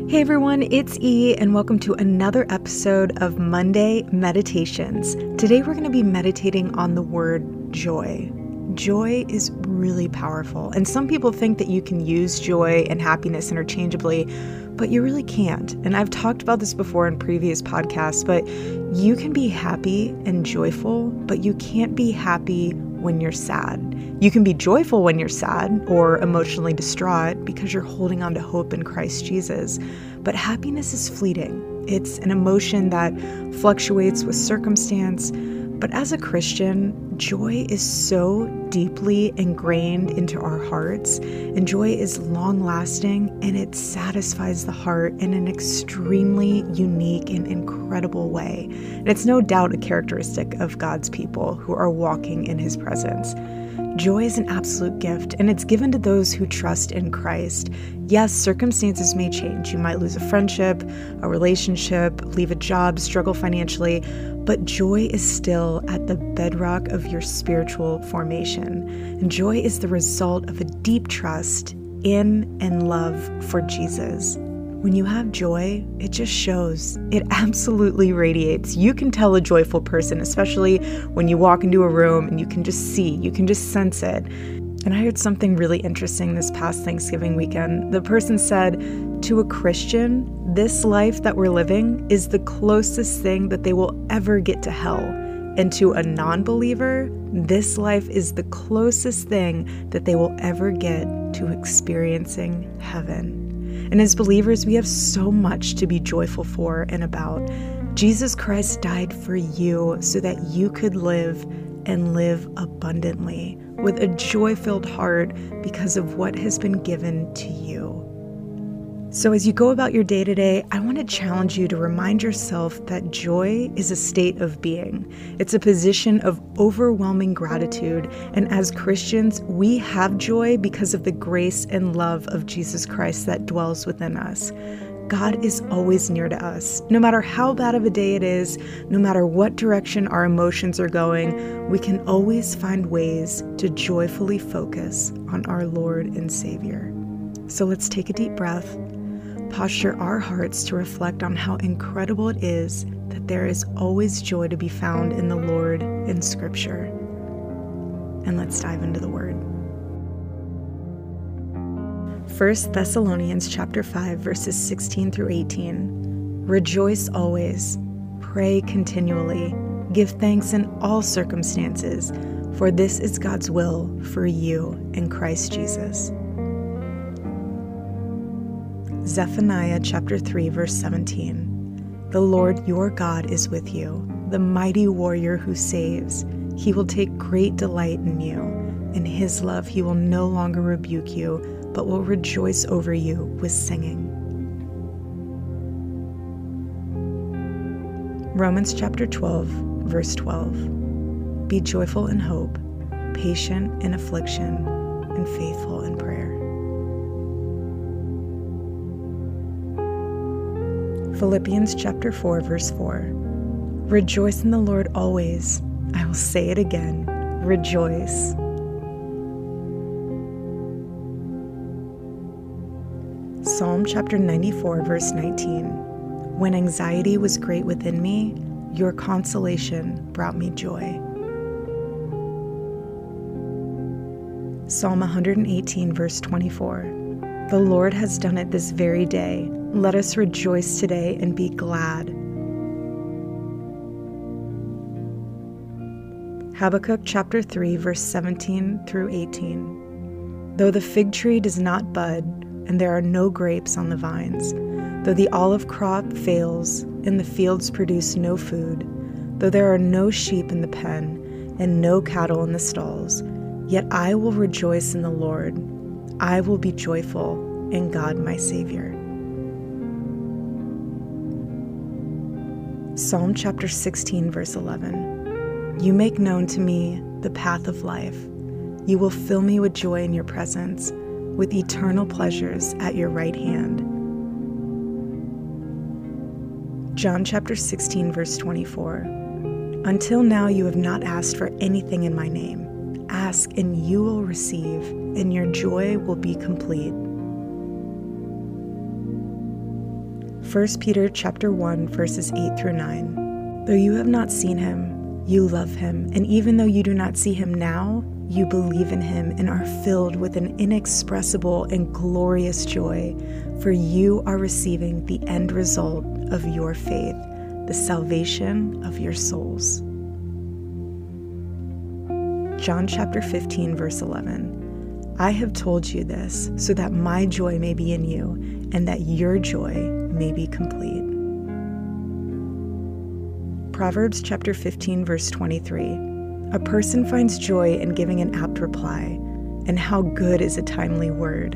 Hey everyone, it's E, and welcome to another episode of Monday Meditations. Today we're going to be meditating on the word joy. Joy is really powerful, and some people think that you can use joy and happiness interchangeably, but you really can't. And I've talked about this before in previous podcasts, but you can be happy and joyful, but you can't be happy when you're sad. You can be joyful when you're sad or emotionally distraught because you're holding on to hope in Christ Jesus. But happiness is fleeting. It's an emotion that fluctuates with circumstance. But as a Christian, joy is so deeply ingrained into our hearts, and joy is long-lasting, and it satisfies the heart in an extremely unique and incredible way. And it's no doubt a characteristic of God's people who are walking in His presence. Joy is an absolute gift, and it's given to those who trust in Christ. Yes, circumstances may change. You might lose a friendship, a relationship, leave a job, struggle financially, but joy is still at the bedrock of your spiritual formation. And joy is the result of a deep trust in and love for Jesus. When you have joy, it just shows. It absolutely radiates. You can tell a joyful person, especially when you walk into a room and you can just see, you can just sense it. And I heard something really interesting this past Thanksgiving weekend. The person said, to a Christian, this life that we're living is the closest thing that they will ever get to hell. And to a non-believer, this life is the closest thing that they will ever get to experiencing heaven. And as believers, we have so much to be joyful for and about. Jesus Christ died for you so that you could live and live abundantly with a joy-filled heart because of what has been given to you. So as you go about your day today, I want to challenge you to remind yourself that joy is a state of being. It's a position of overwhelming gratitude. And as Christians, we have joy because of the grace and love of Jesus Christ that dwells within us. God is always near to us. No matter how bad of a day it is, no matter what direction our emotions are going, we can always find ways to joyfully focus on our Lord and Savior. So let's take a deep breath. Posture our hearts to reflect on how incredible it is that there is always joy to be found in the Lord in Scripture. And let's dive into the Word. 1 Thessalonians chapter 5, verses 16 through 18. Rejoice always, pray continually, give thanks in all circumstances, for this is God's will for you in Christ Jesus. Zephaniah chapter 3, verse 17. The Lord your God is with you, the mighty warrior who saves. He will take great delight in you. In His love He will no longer rebuke you, but will rejoice over you with singing. Romans chapter 12, verse 12. Be joyful in hope, patient in affliction, and faithful in prayer. Philippians chapter 4, verse 4. Rejoice in the Lord always. I will say it again. Rejoice. Psalm chapter 94, verse 19. When anxiety was great within me, your consolation brought me joy. Psalm 118, verse 24. The Lord has done it this very day. Let us rejoice today and be glad. Habakkuk chapter 3, verse 17 through 18. Though the fig tree does not bud, and there are no grapes on the vines, though the olive crop fails, and the fields produce no food, though there are no sheep in the pen, and no cattle in the stalls, yet I will rejoice in the Lord. I will be joyful in God my Savior. Psalm chapter 16, verse 11. You make known to me the path of life. You will fill me with joy in your presence, with eternal pleasures at your right hand. John chapter 16, verse 24. Until now you have not asked for anything in my name. Ask and you will receive, and your joy will be complete. 1 Peter chapter 1, verses 8 through 9. Though you have not seen him, you love him, and even though you do not see him now, you believe in him and are filled with an inexpressible and glorious joy, for you are receiving the end result of your faith, the salvation of your souls. John chapter 15, verse 11. I have told you this so that my joy may be in you and that your joy may be complete. Proverbs chapter 15, verse 23. A person finds joy in giving an apt reply, and how good is a timely word.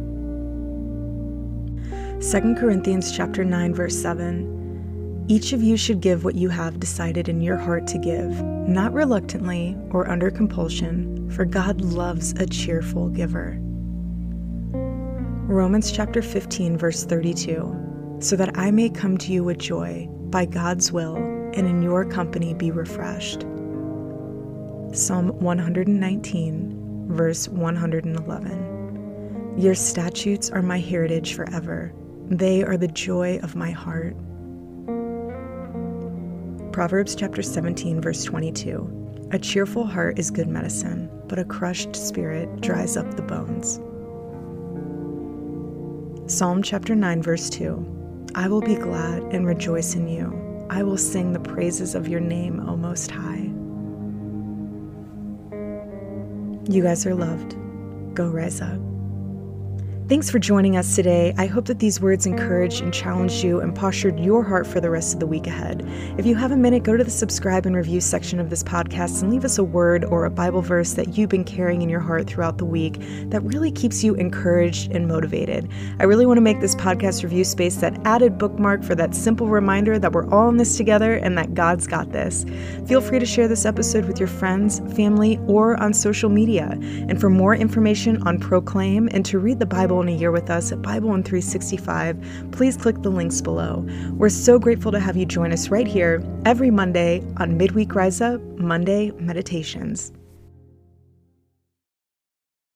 2 Corinthians chapter 9, verse 7. Each of you should give what you have decided in your heart to give, not reluctantly or under compulsion, for God loves a cheerful giver. Romans chapter 15, verse 32. So that I may come to you with joy, by God's will, and in your company be refreshed. Psalm 119, verse 111. Your statutes are my heritage forever. They are the joy of my heart. Proverbs chapter 17, verse 22. A cheerful heart is good medicine, but a crushed spirit dries up the bones. Psalm chapter 9, verse 2. I will be glad and rejoice in you. I will sing the praises of your name, O Most High. You guys are loved. Go rise up. Thanks for joining us today. I hope that these words encouraged and challenged you and postured your heart for the rest of the week ahead. If you have a minute, go to the subscribe and review section of this podcast and leave us a word or a Bible verse that you've been carrying in your heart throughout the week that really keeps you encouraged and motivated. I really want to make this podcast review space that added bookmark for that simple reminder that we're all in this together and that God's got this. Feel free to share this episode with your friends, family, or on social media. And for more information on Proclaim and to read the Bible in a year with us at Bible in 365, please click the links below. We're so grateful to have you join us right here every Monday on Midweek Rise Up Monday Meditations.